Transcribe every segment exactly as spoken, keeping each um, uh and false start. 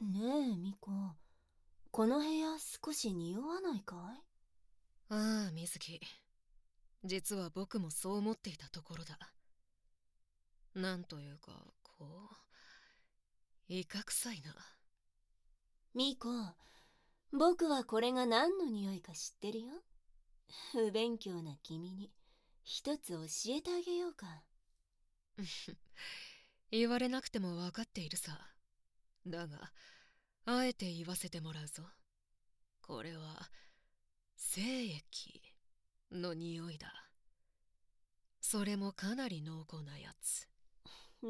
ねえ、ミコ。この部屋少し匂わないかい？ ああ、水木。実は僕もそう思っていたところだ。なんというか、こう、いかくさいな。 ミコ、僕はこれが何の匂いか知ってるよ。不勉強な君に一つ教えてあげようか。 言われなくても分かっているさ。だが、あえて言わせてもらうぞ。これは、精液の匂いだ。それもかなり濃厚なやつ。 うん、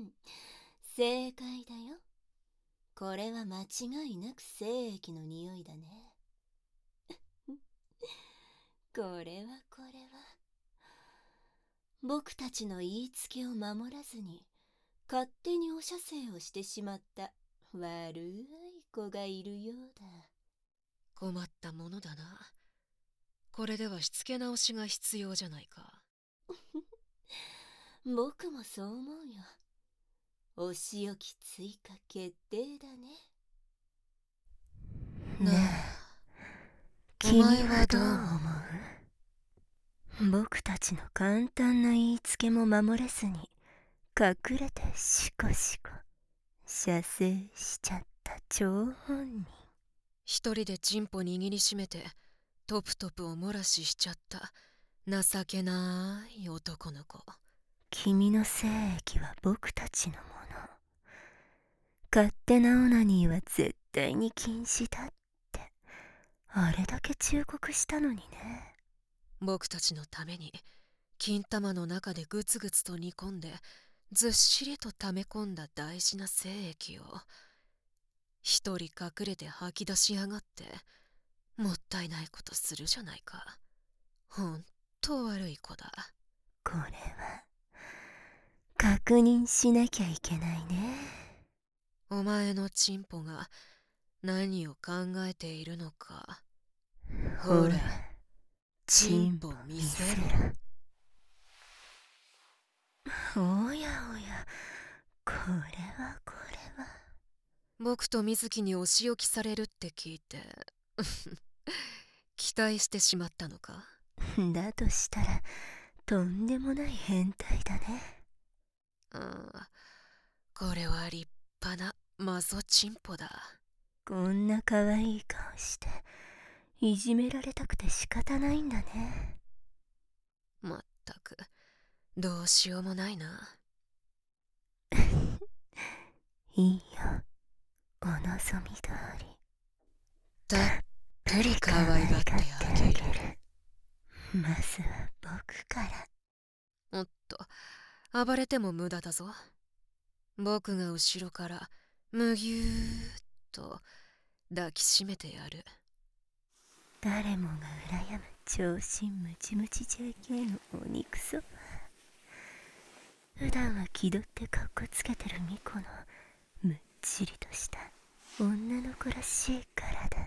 正解だよ。これは間違いなく精液の匂いだね。これはこれは。僕たちの言いつけを守らずに勝手にお射精をしてしまった悪い子がいるようだ。 困ったものだな。これではしつけ直しが必要じゃないか。 僕もそう思うよ。お仕置き追加決定だね。 なあ、 ねえ、 お前君ははどう思う？ どう思う？僕たちの簡単な言いつけも守れずに隠れてシコシコ射精しちゃった張本人。 一人でチンポ握りしめてトプトプおもらししちゃった情けない男の子。 君の精液は僕たちのもの。勝手なオナニーは絶対に禁止だってあれだけ忠告したのにね。 僕たちのために金玉の中でグツグツと煮込んでずっしりと溜め込んだ大事な精液を一人隠れて吐き出しやがって、もったいないことするじゃないか。ほんと悪い子だ。 これは確認しなきゃいけないね。 お前のチンポが何を考えているのか。ほら、 ほら、 チンチンポポ見見せせろ。 ろ。おやおや、これはこれは。 僕と水木にお仕置きされるって聞いて期待してしまったのか。 だとしたらとんでもない変態だね。 ああ、これは立派なマゾチンポだ。 こんな可愛い顔していじめられたくて仕方ないんだね。 まったくどうしようもないな。 いいよ、お望み通りたっぷり可愛がってあげる。 まずは僕から。 おっと、暴れても無駄だぞ。僕が後ろからむぎゅーっと抱きしめてやる。 誰もが羨む長身ムチムチ ジェーケー のお肉そば。普段は気取ってかっこつけてるミコのむっちりとした女の子らしい体。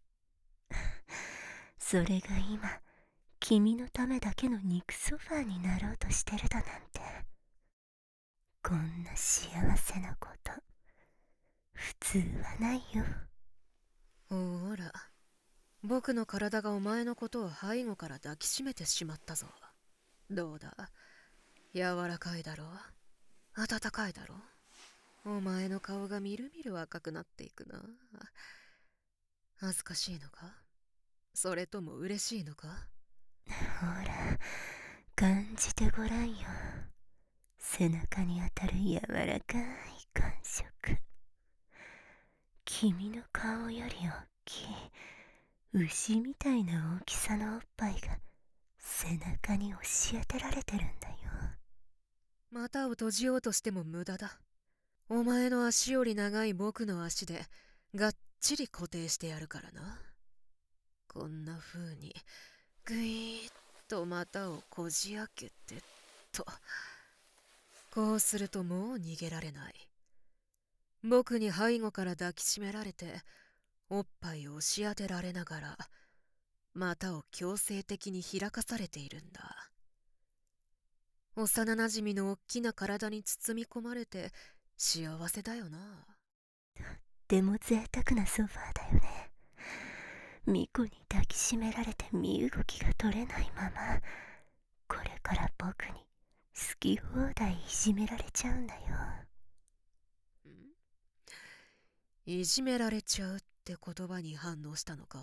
それが今君のためだけの肉ソファーになろうとしてるだなんて。こんな幸せなこと普通はないよ。 ほら、僕の体がお前のことを背後から抱きしめてしまったぞ。どうだ、柔らかいだろう、温かいだろう。お前の顔がみるみる赤くなっていくな。恥ずかしいのか、それとも嬉しいのか。 ほら、感じてごらんよ。背中に当たる柔らかい感触。君の顔より大きい牛みたいな大きさのおっぱいが背中に押し当てられてるんだよ。 股を閉じようとしても無駄だ。お前の足より長い僕の足でがっちり固定してやるからな。こんな風にぐいーっと股をこじ開けてと。こうするともう逃げられない。僕に背後から抱きしめられておっぱいを押し当てられながら股を強制的に開かされているんだ。幼なじみのおっきな体に包み込まれて幸せだよな。 っても贅沢なソファーだよね。ミコに抱きしめられて身動きが取れないまま、これから僕に好き放題いじめられちゃうんだよ。 いじめられちゃうって言葉に反応したのか？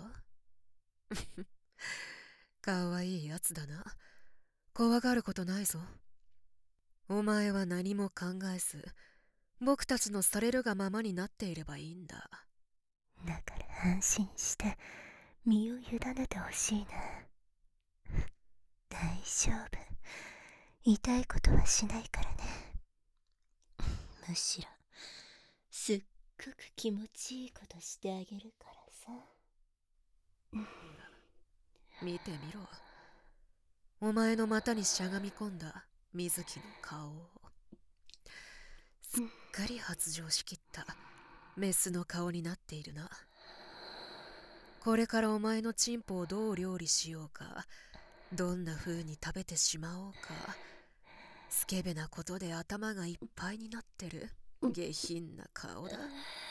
かわいいやつだな。怖がることないぞ。お前は何も考えず、僕たちのされるがままになっていればいいんだ。 だから安心して身を委ねてほしいな。大丈夫。痛いことはしないからね。むしろすっごく気持ちいいことしてあげるからさ。 見てみろ。お前の股にしゃがみ込んだ水木の顔を。すっかり発情しきったメスの顔になっているな。これからお前のチンポをどう料理しようか、どんな風に食べてしまおうか、スケベなことで頭がいっぱいになってる下品な顔だ。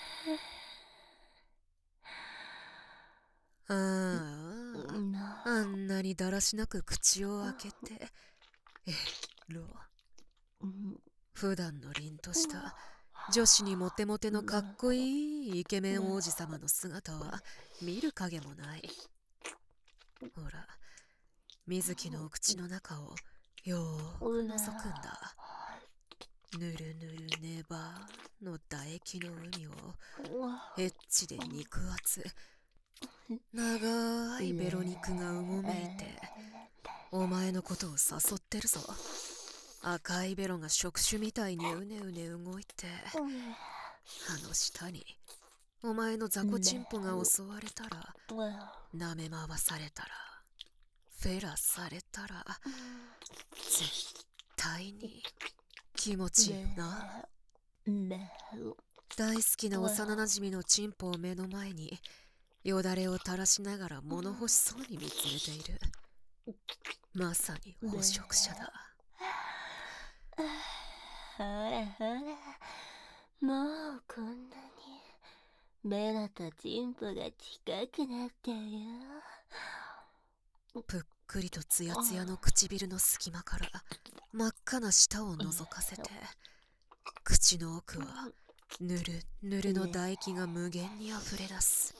ああ、あんなにだらしなく口を開けて、えろ。普段の凛とした女子にモテモテのかっこいいイケメン王子様の姿は見る影もない。ほら、水木のお口の中をよーく覗くんだ。ぬるぬるねばの唾液の海をエッチで肉厚、長いベロ肉がうごめいてお前のことを誘ってるぞ。赤いベロが触手みたいにうねうね動いて、あの下にお前の雑魚チンポが襲われたら、舐め回されたら、フェラされたら、絶対に気持ちいいな。大好きな幼なじみのチンポを目の前によだれを垂らしながら物欲しそうに見つめている。まさに捕食者だ。 ほらほら、もうこんなにベロとチンポが近くなってるよ。 ぷっくりとツヤツヤの唇の隙間から真っ赤な舌を覗かせて、口の奥はぬるぬるの唾液が無限にあふれ出す。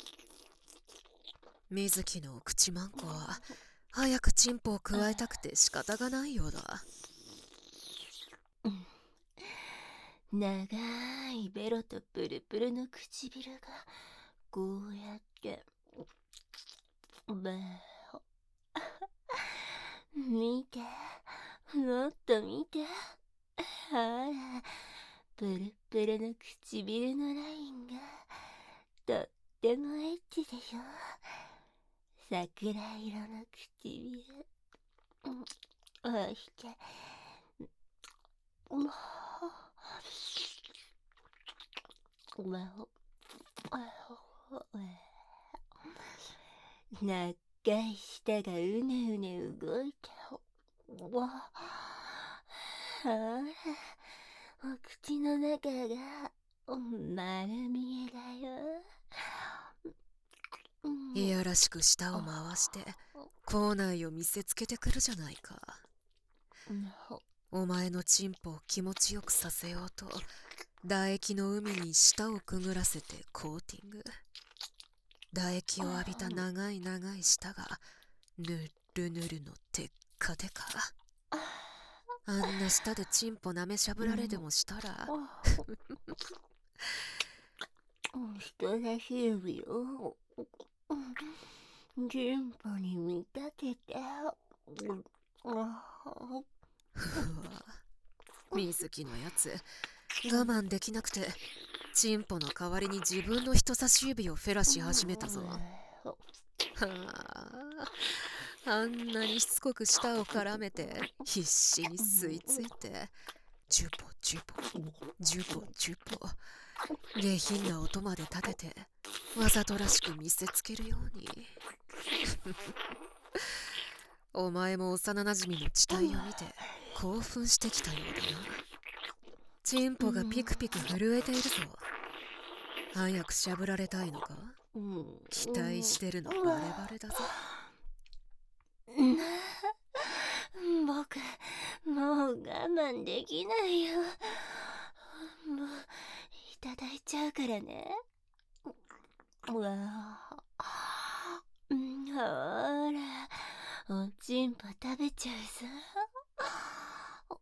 水木の口まんこは早くチンポをくわえたくて仕方がないようだ。 長いベロとプルプルの唇がこうやってベロ見て、もっと見て、ほらプルプルの唇のラインがとってもエッチでしょ。桜色の唇、おしてもう長い舌がうねうね動いて、わあら、お口の中が丸見えだよ。 いやらしく舌を回して口内を見せつけてくるじゃないか。お前のチンポを気持ちよくさせようと唾液の海に舌をくぐらせてコーティング。唾液を浴びた長い長い舌がぬるぬるのテッカテカ。あんな舌でチンポ舐めしゃぶられでもしたら人差し指をチンポに見立てて水木のやつ我慢できなくてチンポの代わりに自分の人差し指をフェラし始めたぞ。はあ、あんなにしつこく舌を絡めて必死に吸い付いてジュポジュポジュポジュポ下品な音まで立ててわざとらしく見せつけるようにお前も幼なじみの地帯を見て興奮してきたようだな。チンポがピクピク震えているぞ。 早くしゃぶられたいのか？期待してるのバレバレだぞ。 僕もう我慢できないよ。もういただいちゃうからね。うわあ、ほらおちんぽ食べちゃうぞ。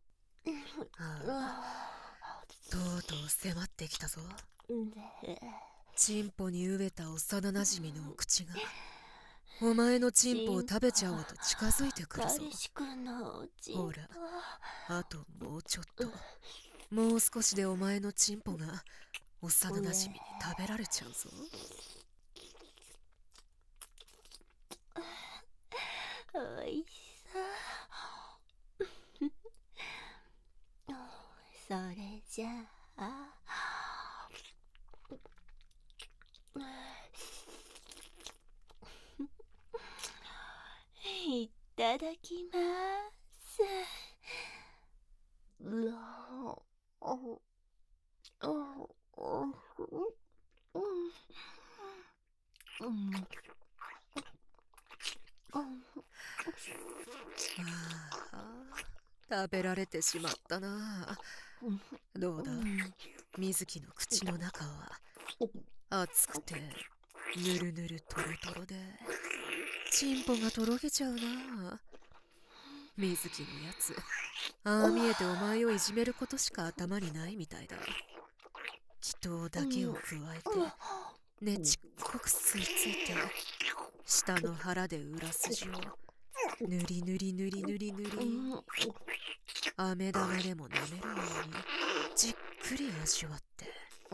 とうとう迫ってきたぞ。チンポに飢えた幼なじみのお口がお前のチンポを食べちゃおうと近づいてくるぞ。ほら、あともうちょっと、もう少しでお前のチンポが幼なじみに食べられちゃうぞ。 おいしそう。それじゃあいただきます。うわああ、食べられてしまったな。どうだ、水木の口の中は熱くてぬるぬるとろとろでチンポがとろけちゃうな。水木のやつ、ああ見えてお前をいじめることしか頭にないみたいだ。祈祷だけを加えてねちっこく吸い付いて下の腹で裏筋をぬりぬりぬりぬりぬり飴玉でも舐めるようにじっくり味わって、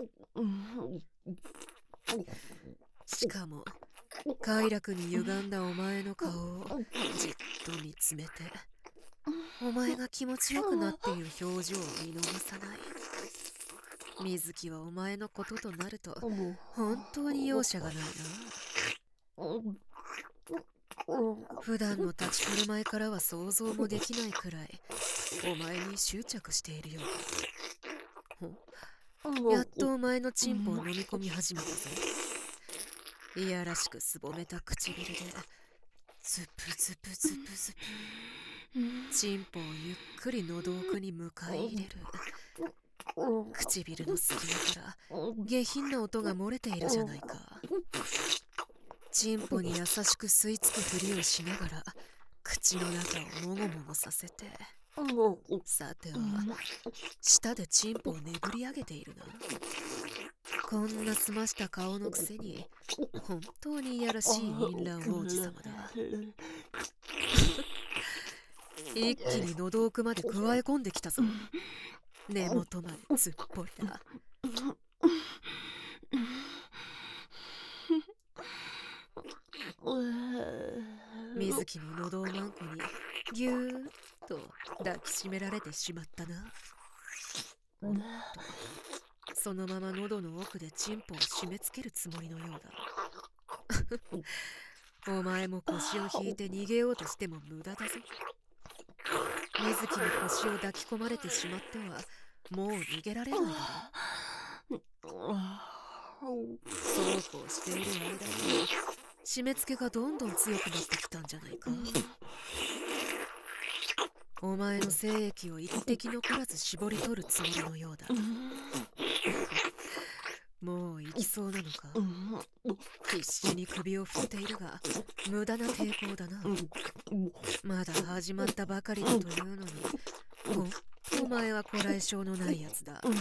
しかも快楽に歪んだお前の顔をじっと見つめて、お前が気持ちよくなっている表情を見逃さない。水木はお前のこととなると本当に容赦がないな。普段の立ち振る舞いからは想像もできないくらいお前に執着しているようだ。やっとお前のチンポを飲み込み始めたぞ。いやらしくすぼめた唇でズプズプズプズプチンポをゆっくり喉奥に迎え入れる。唇の隙間から下品な音が漏れているじゃないか。チンポに優しく吸い付くふりをしながら口の中をもごもごさせて、さては舌でチンポをねぶり上げているな。こんな澄ました顔のくせに本当にいやらしい淫乱王子様だ。一気に喉奥まで加え込んできたぞ。根元まですっぽりだ。水木の喉をマンコにぎゅーっと抱きしめられてしまったな。おっと、そのまま喉の奥でチンポを締め付けるつもりのようだ。お前も腰を引いて逃げようとしても無駄だぞ。水木に腰を抱き込まれてしまってはもう逃げられないだろう。そうこうしている間に締め付けがどんどん強くなってきたんじゃないか。お前の精液を一滴残らず絞り取るつもりのようだ。もう行きそうなのか。必死に首を振っているが無駄な抵抗だな。まだ始まったばかりだというのにお, お前はこらえ性のないやつだ。こ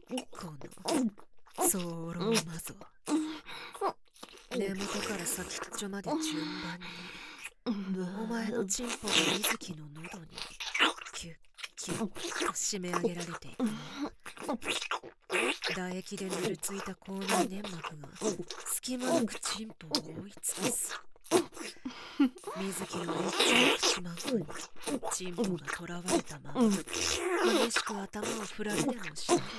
のそうろうまぞ。根元から先っちょまで順番にお前のチンポが水木の喉にキュッキュッと締め上げられていく。唾液でぬるついた口内粘膜が隙間なくチンポを覆い尽くす。水木のエッチな口まんこにチンポがとらわれたまま激しく頭を振られでもしては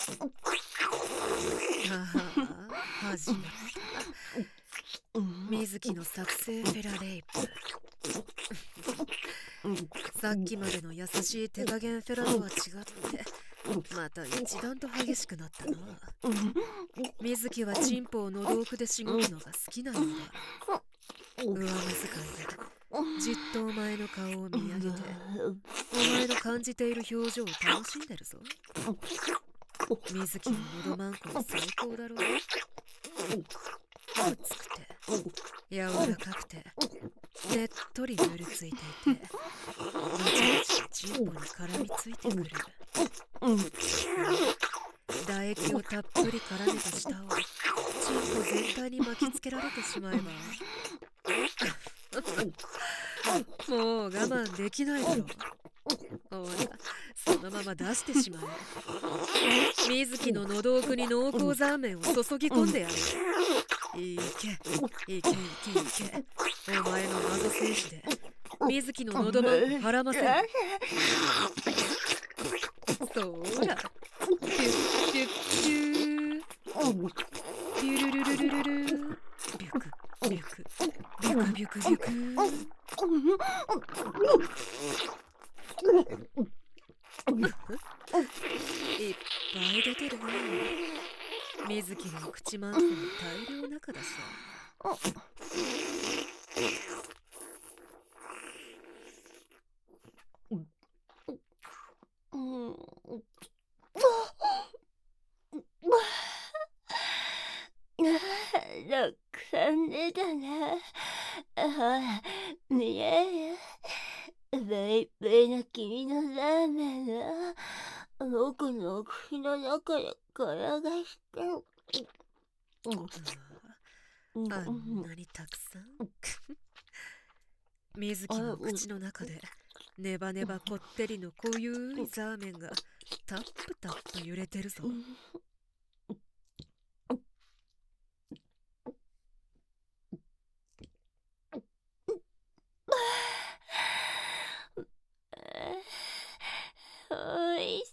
あ始まった。水木の作成フェラレイプ。さっきまでの優しい手加減フェラとは違ってまた一段と激しくなったな。水木はチンポを喉奥でしごくのが好きなようだ。上目遣いでじっとお前の顔を見上げて、お前の感じている表情を楽しんでるぞ。水木の喉マンコは最高だろう。熱くて柔らかくてねっとり塗りついていて、ブチブチチンポに絡みついてくる。唾液をたっぷり絡めた舌をチンポ全体に巻きつけられてしまえばもう我慢できないだろう。ほら、そのまま出してしまえ。水木の喉奥に濃厚ザーメンを注ぎ込んでやる。いけ、いけいけいけ。お前の謎戦士で水木の喉マンコをはらませる。そうだ。ピュッピュッピュー。ピュルルルルルル。ビュクビュクビュクビュクビュク。いっぱい出てるね。水木の口マンコも大量中だし。 ろくさんでだな。ほら、見えよ。ブイブイの君のラーメンが僕のお口の中で転がして。 あんなにたくさん。水木の口の中でネバネバこってりの濃ゆいザーメンがタップタップ揺れてるぞ。 おいし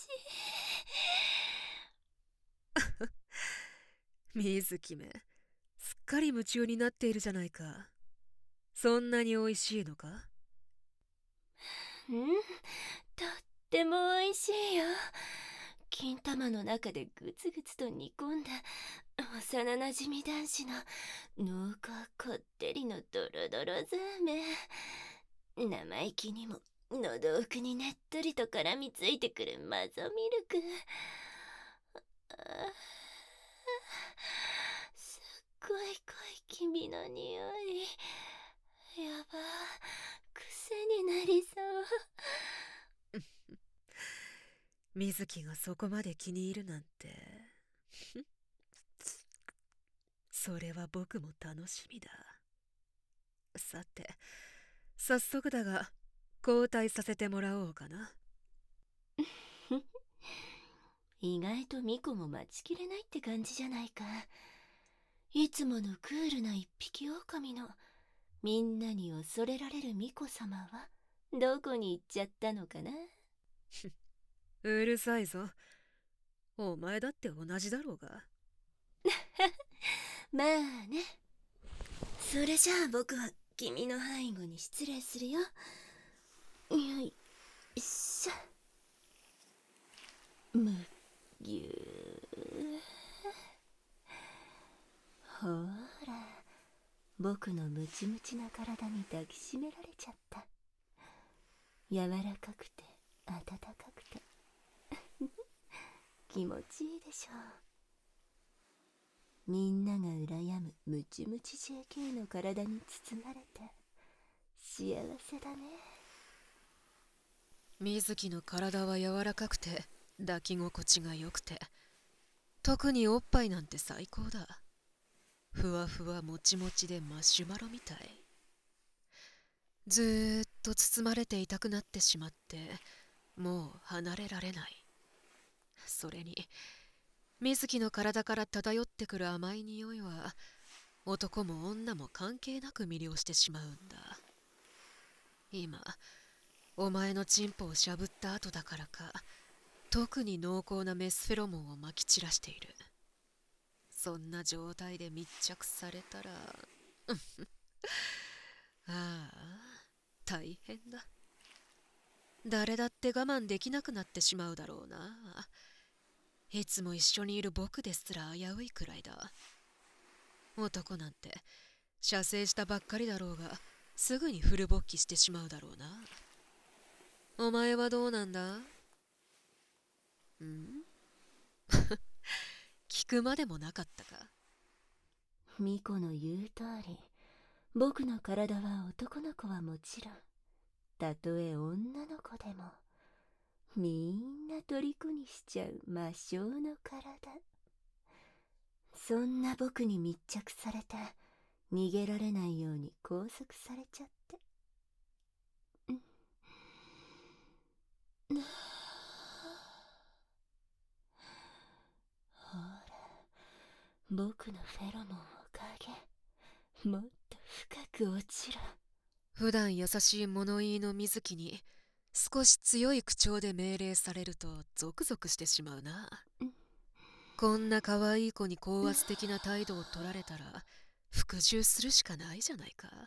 い。 水木め、すっかり夢中になっているじゃないか。そんなにおいしいのか？ うん、とってもおいしいよ。金玉の中でグツグツと煮込んだ幼なじみ男子の濃厚こってりのドロドロザーメン。生意気にも喉奥にねっとりと絡みついてくるマゾミルク。すっごい濃い君の匂い。やば、癖になりそう。 水木がそこまで気に入るなんてそれは僕も楽しみだ。さて、早速だが交代させてもらおうかな。 意外とミコも待ちきれないって感じじゃないか。いつものクールな一匹狼のみんなに恐れられるミコ様はどこに行っちゃったのかな。 うるさいぞ。お前だって同じだろうが。 まあね。それじゃあ僕は君の背後に失礼するよ。よいしょ。むぎゅー。ほーら、僕のムチムチな体に抱きしめられちゃった。柔らかくて温かくて気持ちいいでしょう。みんなが羨むムチムチ ジェーケー の体に包まれて幸せだね。 水木の体は柔らかくて抱き心地が良くて、特におっぱいなんて最高だ。ふわふわもちもちでマシュマロみたい。ずーっと包まれていたくなってしまって、もう離れられない。それに水木の体から漂ってくる甘い匂いは男も女も関係なく魅了してしまうんだ。今お前のチンポをしゃぶった後だからか、特に濃厚なメスフェロモンをまき散らしている。そんな状態で密着されたらああ大変だ。 誰だって我慢できなくなってしまうだろうな。いつも一緒にいる僕ですら危ういくらいだ。男なんて射精したばっかりだろうが、すぐにフル勃起してしまうだろうな。お前はどうなんだ？ん聞くまでもなかったか。 巫女の言う通り、僕の体は男の子はもちろん、たとえ女の子でも、みんな虜にしちゃう魔性の体。そんな僕に密着されて、逃げられないように拘束されちゃって。ほら、僕のフェロモンを嗅げ。もっと深く落ちろ。 普段優しい物言いの水木に少し強い口調で命令されるとゾクゾクしてしまうな。こんな可愛い子に高圧的な態度を取られたら服従するしかないじゃないか。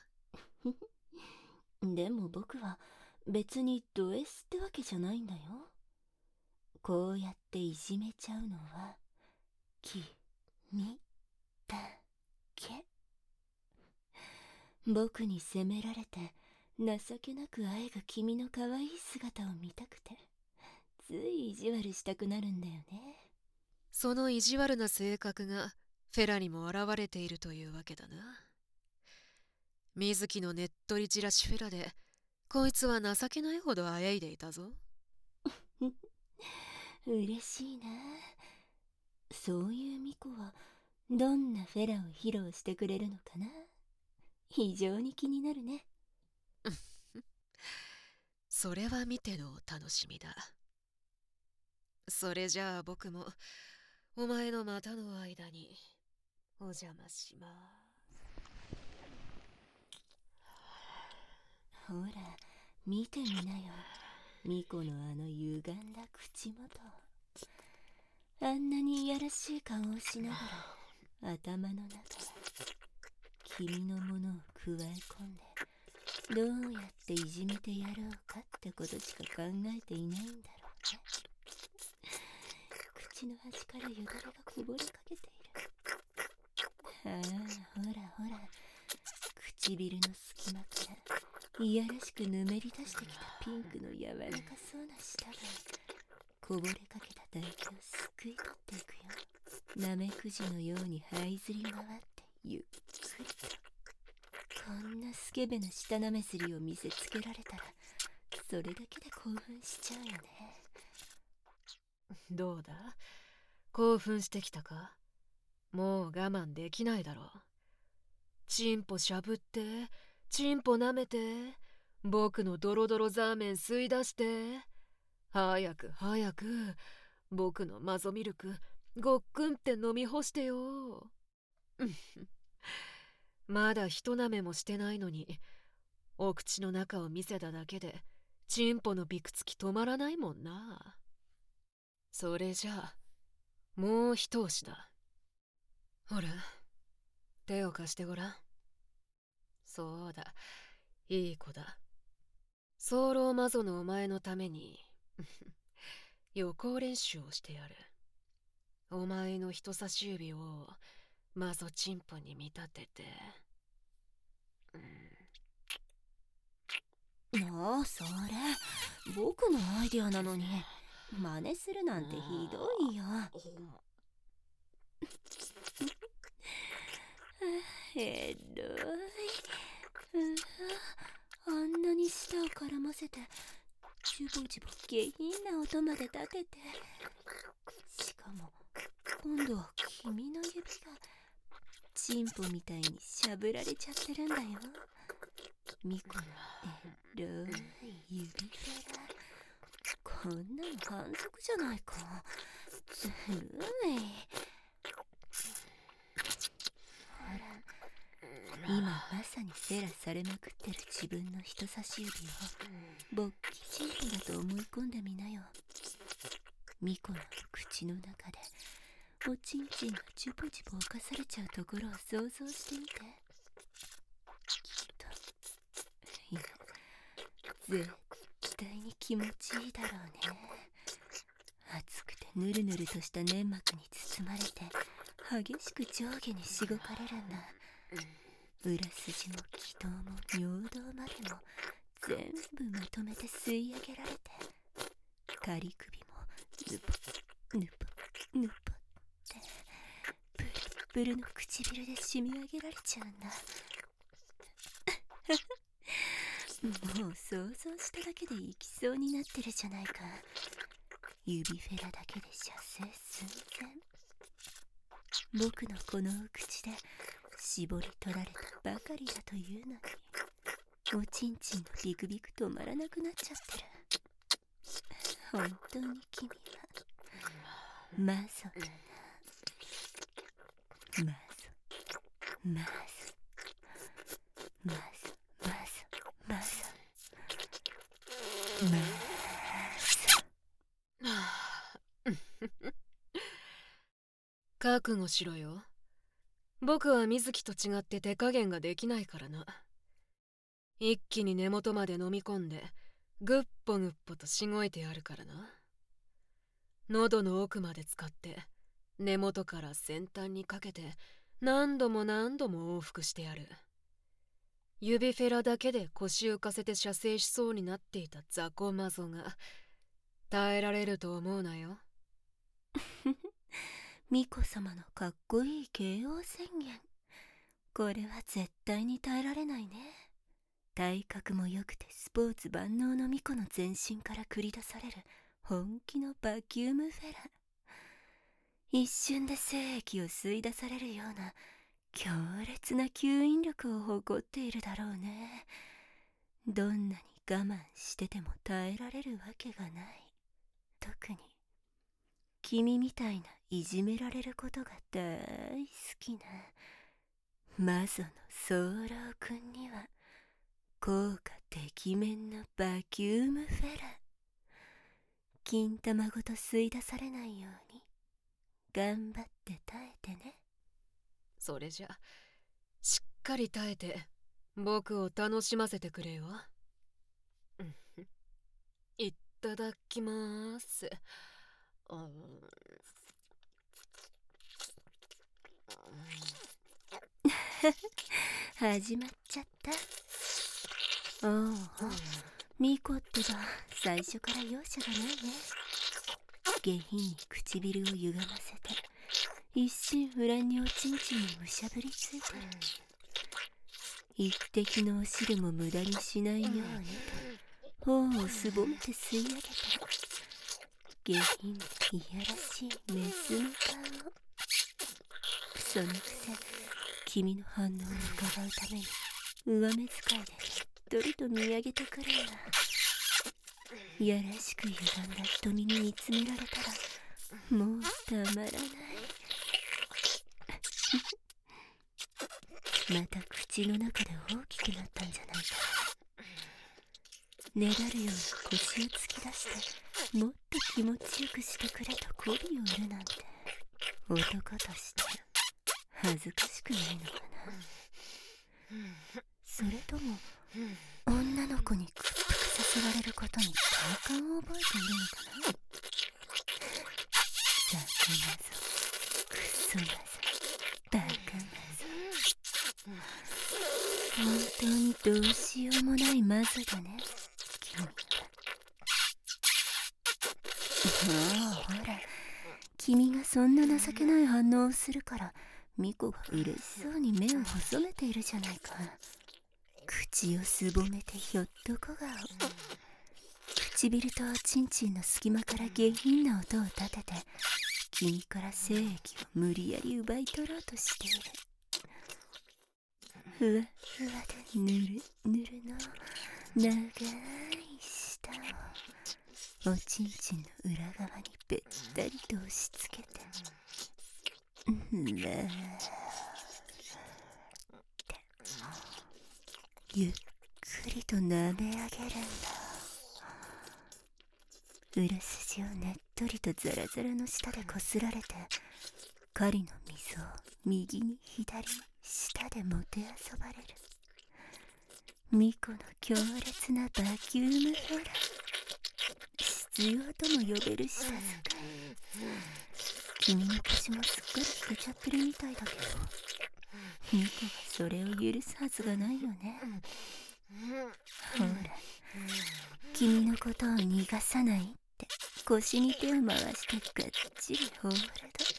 でも僕は別にド S ってわけじゃないんだよ。こうやっていじめちゃうのは君だけ。僕に責められて情けなくあえぐ君の可愛い姿を見たくて、つい意地悪したくなるんだよね。 その意地悪な性格がフェラにも現れているというわけだな。水木のねっとりじらしフェラでこいつは情けないほどあやいでいたぞ。 嬉しいな。そういう巫女はどんなフェラを披露してくれるのかな。非常に気になるね。 それは見てのお楽しみだ。それじゃあ僕もお前の股の間にお邪魔します。 ほら、見てみなよ。巫女のあの歪んだ口元。あんなにいやらしい顔をしながら頭の中君のものを加え込んで、どうやっていじめてやろうかってことしか考えていないんだろうね。口の端からよだれがこぼれかけている。ああ、ほらほら、唇の隙間からいやらしくぬめり出してきたピンクの柔らかそうな舌がこぼれかけた唾液をすくい取っていくよ。ナメクジのように這いずり回ってゆっくりと。こんなスケベな舌なめすりを見せつけられたら、それだけで興奮しちゃうよね。 どうだ、興奮してきたか？もう我慢できないだろう。チンポしゃぶって、チンポ舐めて、僕のドロドロザーメン吸い出して、早く早く僕のマゾミルクごっくんって飲み干してよ。まだ一舐めもしてないのに、お口の中を見せただけでチンポのびくつき止まらないもんな。それじゃあもう一押しだ。ほら、手を貸してごらん。そうだ、いい子だ。早漏魔女のお前のために予行練習をしてやる。お前の人差し指を魔女チンポに見立てて、 うん、なあ、それ僕のアイデアなのに真似するなんてひどいよ。へどい。あんなに舌を絡ませてジュボジュボ下品な音まで立てて、しかも今度は君の指がチンポみたいにしゃぶられちゃってるんだよ。巫女のエロい指フェラ。こんなの反則じゃないか。ずるい。ほら、今まさにフェラされまくってる自分の人差し指を勃起チンポだと思い込んでみなよ。巫女の口の中でおちんちんがジュボジュボ犯されちゃうところを想像してみて。きっと、いや、絶対に気持ちいいだろうね。熱くてぬるぬるとした粘膜に包まれて激しく上下にしごかれるんだ。裏筋も気筒も尿道までも全部まとめて吸い上げられて、仮首もぬぽぬぽぬぽってプルプルの唇で染み上げられちゃうんだ。もう想像しただけで行きそうになってるじゃないか。指フェラだけで射精寸前。僕のこのお口で絞り取られたばかりだというのに、おちんちんのビクビク止まらなくなっちゃってる。本当に君はマゾだな。マゾマゾマゾマゾマゾマゾ。 覚悟しろよ。僕は水木と違って手加減ができないからな。一気に根元まで飲み込んでぐっぽぐっぽとしごいてやるからな。喉の奥まで使って根元から先端にかけて何度も何度も往復してやる。指フェラだけで腰浮かせて射精しそうになっていた雑魚マゾが耐えられると思うなよ。 巫女様のかっこいい ケーオー 宣言。これは絶対に耐えられないね。体格も良くてスポーツ万能の巫女の全身から繰り出される本気のバキュームフェラ。一瞬で精液を吸い出されるような強烈な吸引力を誇っているだろうね。どんなに我慢してても耐えられるわけがない。特に君みたいないじめられることが大好きなマゾの早漏くんには効果てきめんのバキュームフェラ。金玉ごと吸い出されないように頑張って耐えてね。 それじゃしっかり耐えて僕を楽しませてくれよ。いただきまーす。 始まっちゃった。おうおう、巫女ってば最初から容赦がないね。下品に唇を歪ませて一心不乱におちんちんにむしゃぶりついてる。一滴のお汁も無駄にしないようにと頬をすぼめて吸い上げた下品でいやらしいメスの顔。そのくせ君の反応を伺うために上目遣いでしっとりと見上げてくるんだ。やらしく歪んだ瞳に見つめられたらもうたまらない。また口の中で大きくなったんじゃないか。ねだるように腰を突き出してもっと気持ちよくしてくれと媚びを売るなんて男として恥ずかしくないのかな。それとも女の子に屈服させられることに快感を覚えているのかな。ザコマゾ、クソマゾ、バカマゾ。本当にどうしようもないマゾだね、君は。ほらほら、君がそんな情けない反応をするから巫女が嬉しそうに目を細めているじゃないか。口をすぼめてひょっとこ顔。唇とおちんちんの隙間から下品な音を立てて君から精液を無理やり奪い取ろうとしている。ふわふわでぬるぬるの長い舌をおちんちんの裏側にべったりと押し付けてらゆっくりと舐め上げるんだ。裏筋をねっとりとザラザラの下でこすられて狩りの水を右に左に舌でもてあそばれる巫女の強烈なバキュームフェラ。 必要とも呼べる舌遣い。君の腰もすっかりつけちゃってるみたいだけど、ミコがそれを許すはずがないよね。ほら、君のことを逃がさないって腰に手を回してがっちりホールド。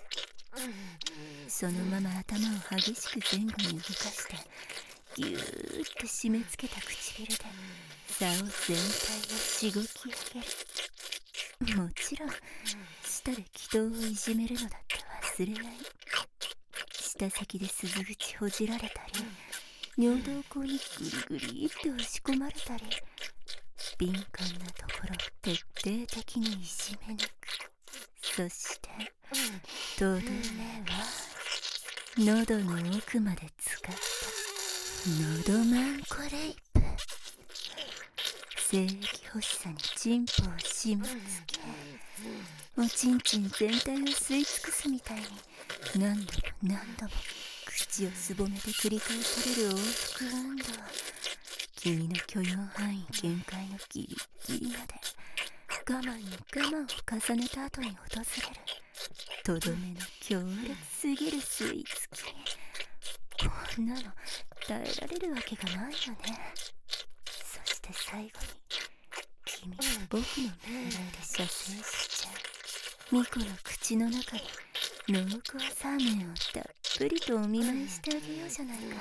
そのまま頭を激しく前後に動かしてぎゅーっと締め付けた唇で竿全体をしごき上げる。もちろん舌で気筒をいじめるのだって忘れない。舌先で鈴口ほじられたり、尿道口にグリグリって押し込まれたり、敏感なところを徹底的にいじめ抜く。そしてとどめは喉の奥まで使った喉マンコレイプ。精液欲しさにチンポを締め付け、おちんちん全体を吸い尽くすみたいに何度も何度も口をすぼめて繰り返される往復運動。君の許容範囲限界のギリギリまで我慢に我慢を重ねた後に訪れるとどめの強烈すぎる吸い付き。こんなの耐えられるわけがないよね。そして最後に君は僕の命令で射精しちゃう。ミコの口の中に濃厚サーメンをたっぷりとお見舞いしてあげようじゃないか。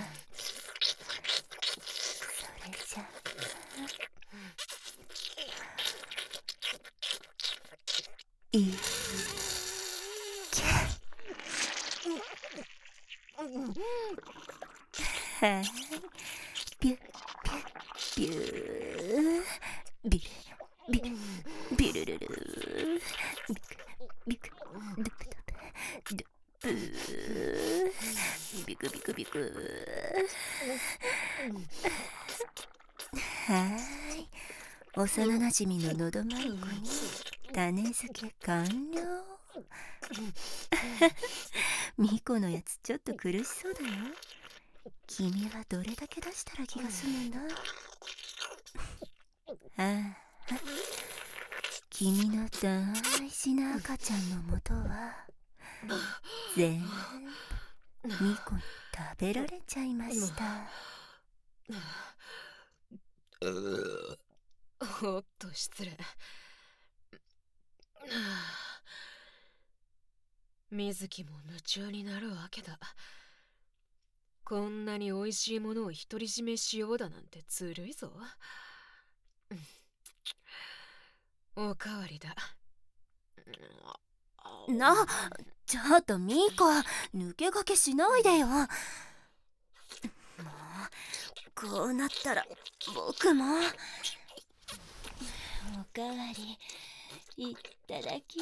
それじゃいいはい、ピュッピュッピュービルビルビルルルビクビクドゥプドゥプドゥプービクビクビク。はーい、幼なじみののどまんこに種付け完了。ミコのやつちょっと苦しそうだよ。君はどれだけ出したら気が済むんだ。ああ、君の大事な赤ちゃんのもとは全部ミコに食べられちゃいました。 おっと失礼。水木も夢中になるわけだ。こんなに美味しいものを独り占めしようだなんてずるいぞ。おかわりだ。 な、ちょっとミコ、抜け駆けしないでよ。もうこうなったら僕もおかわりいただきます。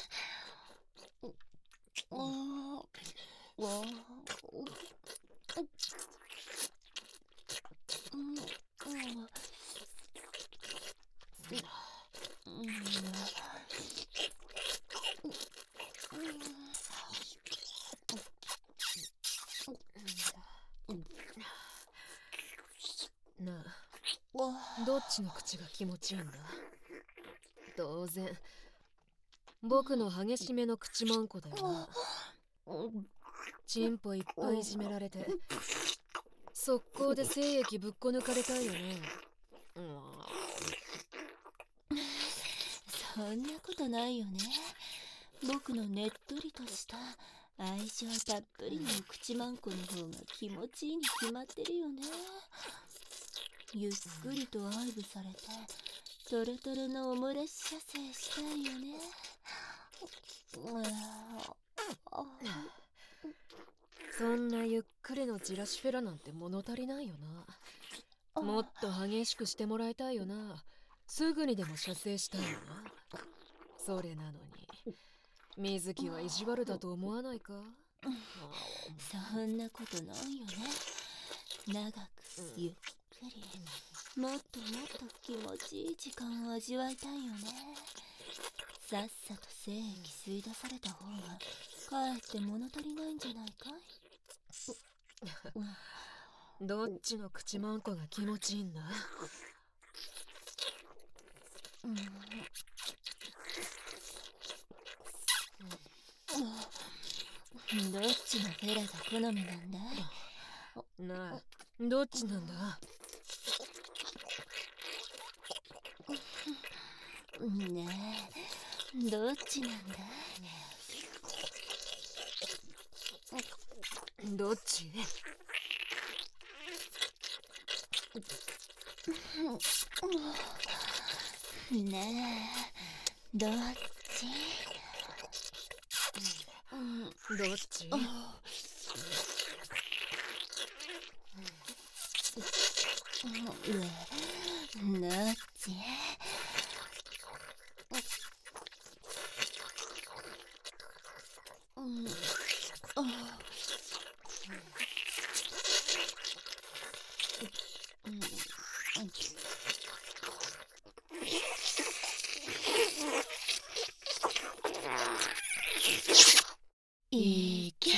おおおなあ、どっちの口が気持ちいいんだ？当然僕の激しめの口まんこだよな。チンポいっぱいいじめられて速攻で精液ぶっこ抜かれたいよね。 そんなことないよね。僕のねっとりとした愛情たっぷりのお口まんこの方が気持ちいいに決まってるよね。ゆっくりと愛撫されてトロトロのオムライス射精したいよね。 そんなゆっくりのジラシフェラなんて物足りないよな。もっと激しくしてもらいたいよな。すぐにでも射精したいよな。それなのに水木は意地悪だと思わないか？ そんなことないよね。長くゆっくり、もっともっと気持ちいい時間を味わいたいよね。さっさと精液吸い出された方がかえって物足りないんじゃないかい？ どっちの口まんこが気持ちいいんだ？ どっちのフェラが好みなんだい？ なあ、どっちなんだ？ ねえ、どっちなんだい？ どっち？ ねえ、どっち？ どっち？ どっち？いけ。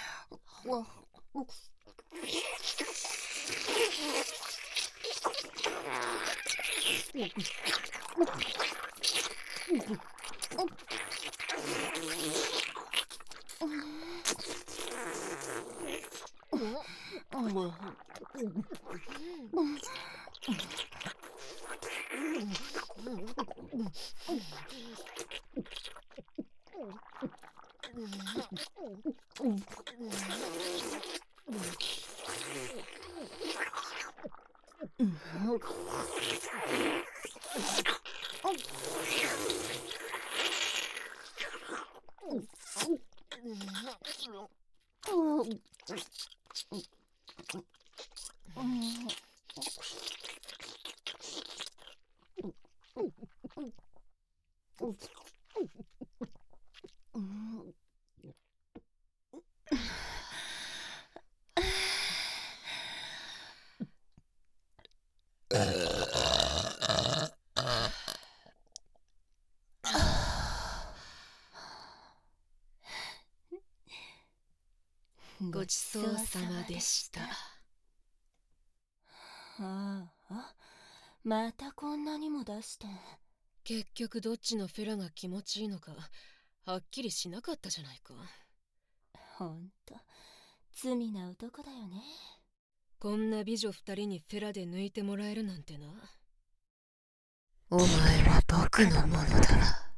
ごちそうさまでした。 ああ、またこんなにも出して。 結局どっちのフェラが気持ちいいのかはっきりしなかったじゃないか。 ほんと罪な男だよね。 こんな美女二人にフェラで抜いてもらえるなんてな。お前は僕のものだ。